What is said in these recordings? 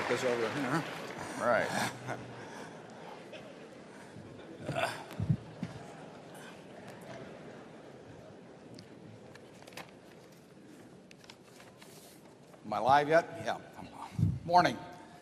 put this over here. Right. Am I live yet? Yeah. Morning.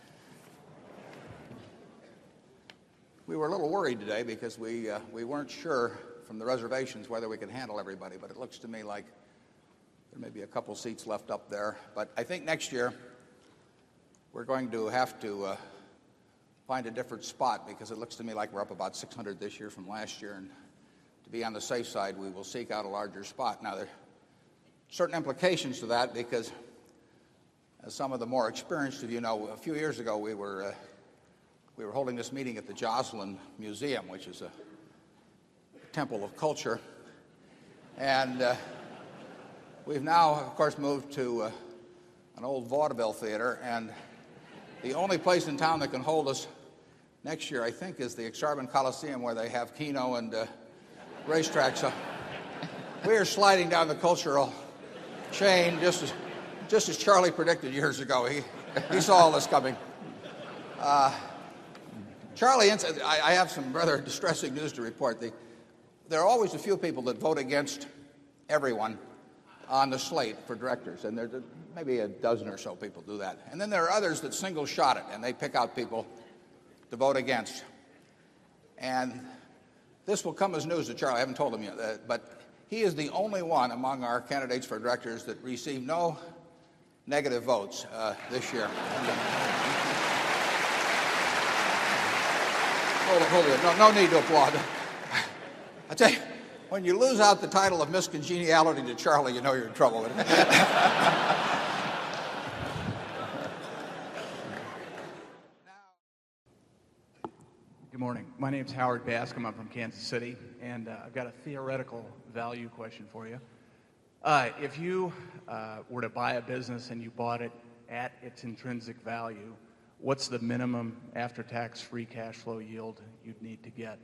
We were a little worried today because we weren't sure from the reservations whether we could handle everybody, but it looks to me like there may be a couple seats left up there. But I think next year we're going to have to find a different spot because it looks to me like we're up about 600 this year from last year. And to be on the safe side, we will seek out a larger spot. Now, there are certain implications to that because, as some of the more experienced of you know, a few years ago we were holding this meeting at the Joslin Museum, which is a temple of culture. And we've now, of course, moved to an old vaudeville theater. And the only place in town that can hold us next year, I think, is the Exarban Coliseum, where they have Keno and racetracks. So we are sliding down the cultural chain just as Charlie predicted years ago. He saw all this coming. Charlie, I have some rather distressing news to report. There are always a few people that vote against everyone on the slate for directors, and there maybe a dozen or so people do that. And then there are others that single shot it, and they pick out people to vote against. And this will come as news to Charlie. I haven't told him yet, but he is the only one among our candidates for directors that received no negative votes this year. Hold it. No need to applaud. I tell you, when you lose out the title of Miss Congeniality to Charlie, you know you're in trouble with it. Good morning. My name's Howard Bascom. I'm from Kansas City, and I've got a theoretical value question for you. If you were to buy a business and you bought it at its intrinsic value, what's the minimum after-tax free cash flow yield you'd need to get?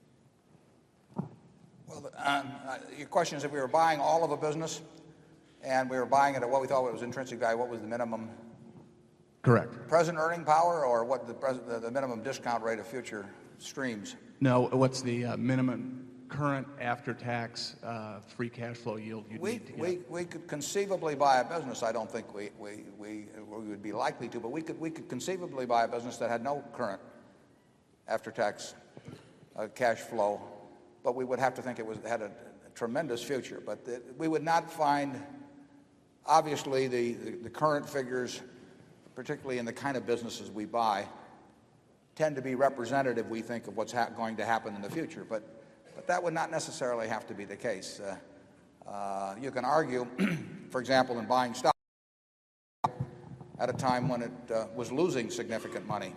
Well, your question is if we were buying all of a business and we were buying it at what we thought was intrinsic value, what was the minimum? Correct. Present earning power, or what the minimum discount rate of future streams? No, what's the minimum current after-tax free cash flow yield you'd need to get? We could conceivably buy a business. I don't think we would be likely to, but we could conceivably buy a business that had no current after-tax cash flow, but we would have to think it had a tremendous future. But we would not find, obviously, the current figures, particularly in the kind of businesses we buy, tend to be representative, we think, of what's going to happen in the future. But that would not necessarily have to be the case. You can argue, for example, in buying stock at a time when it was losing significant money.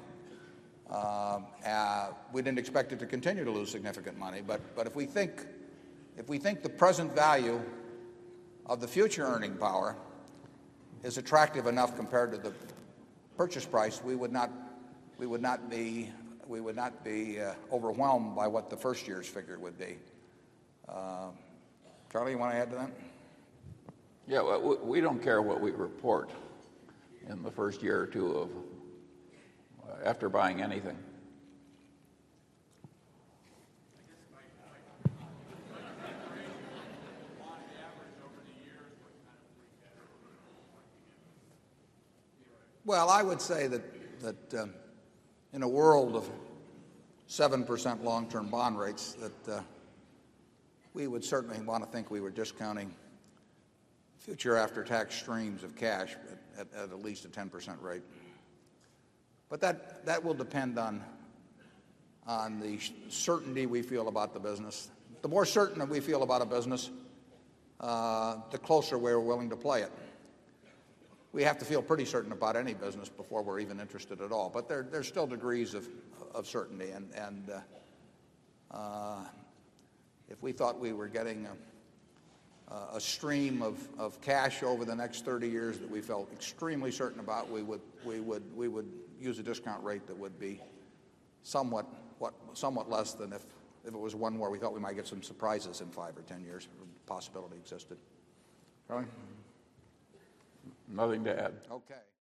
We didn't expect it to continue to lose significant money, but if we think the present value of the future earning power is attractive enough compared to the purchase price, we would not be overwhelmed by what the first year's figure would be. Charlie, you want to add to that? Yeah, well, we don't care what we report in the first year or two of after buying anything. Well, I would say that in a world of 7% long-term bond rates, that we would certainly want to think we were discounting future after-tax streams of cash at least a 10% rate. But that will depend on the certainty we feel about the business. The more certain that we feel about a business, the closer we're willing to play it. We have to feel pretty certain about any business before we're even interested at all. But there's still degrees of certainty. And if we thought we were getting a stream of cash over the next 30 years that we felt extremely certain about, we would use a discount rate that would be somewhat less than if it was one where we thought we might get some surprises in 5 or 10 years. The possibility existed. Charlie? Nothing to add. Okay.